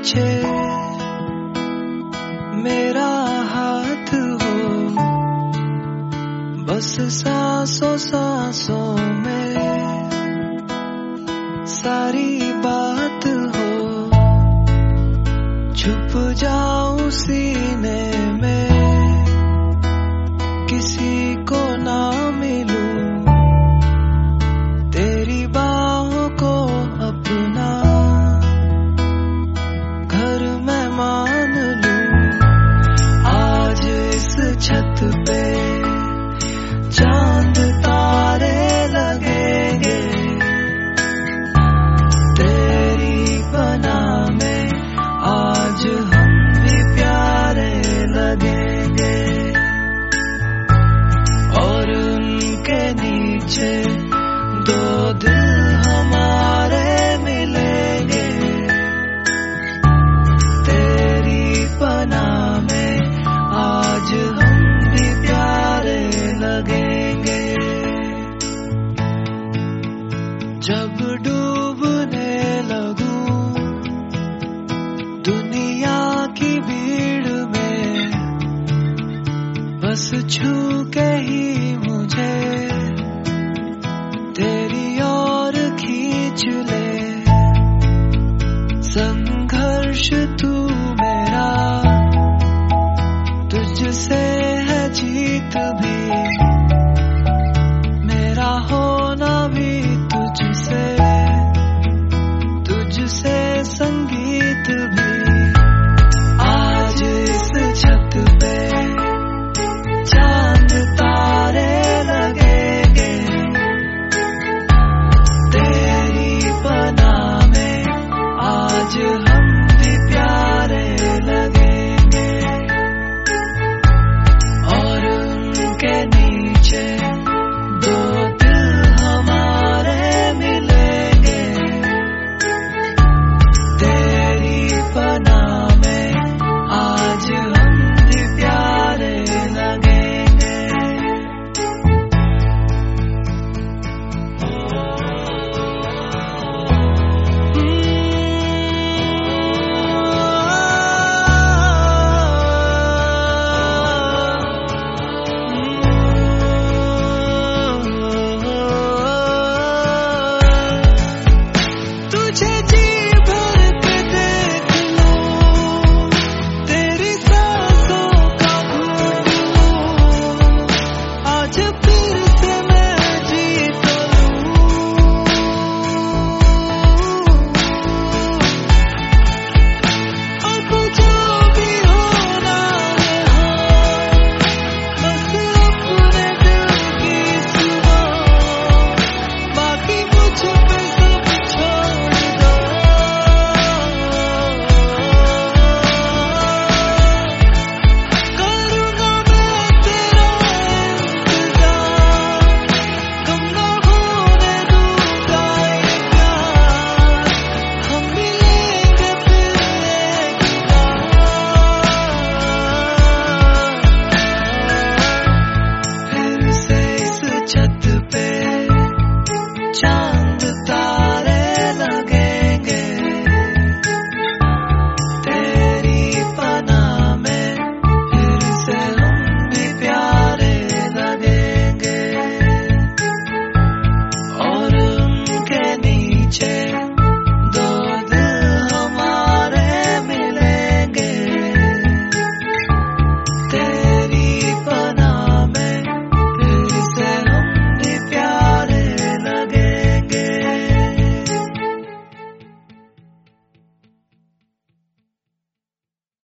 पीछे मेरा हाथ हो, बस सांसों सांसों में सारी बात हो। छुप जाऊं सीने में, किसी को ना मिलूं, तेरी बाहों को अपना घर मैं मान लूं। आज इस छत पे चांद तारे लगेंगे, तेरी पनाह में आज हम भी प्यारे लगेंगे। और उनके नीचे दो दिल हमारे मिलेंगे, तेरी पनाह में आज हम भी प्यारे लगेंगे। जब डूबने लगूं दुनिया की भीड़ में, बस छू के ही